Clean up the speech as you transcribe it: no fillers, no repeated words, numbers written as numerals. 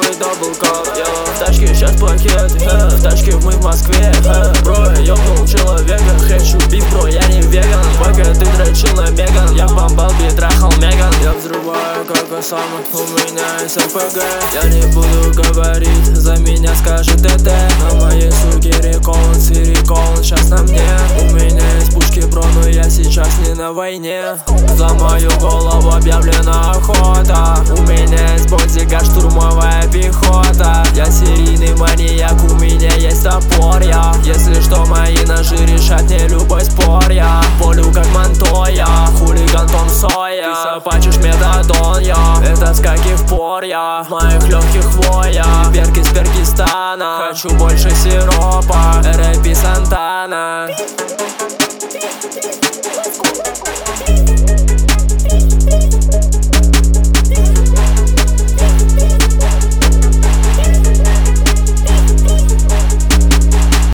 новый даблкап. В тачке сейчас пакет, в тачке мы в Москве. Бро, я ёбнул человека, хочу биф, бро, я не веган. Пока ты дрочил на Меган, я в Бамблби трахал Меган. Я взрываю как Осама, у меня СПГ. Я не буду говорить, за меня скажет ДТ. На моей суке реколон, сириколон, сейчас на мне. У меня есть пушки, бро, но я сейчас не на войне. За мою голову объявлена охота. У меня есть бодигард, штурмовая пехота. Я серийный маньяк, у меня есть топор, я. Если что, мои ножи решат не любой спор, я. Полю как Монтоя, хулиган Том Сойер. Ты сапачишь метадон, я. Это с каких пор, я. В моих легких хвоя, перки с Перкистана. Хочу больше сиропа,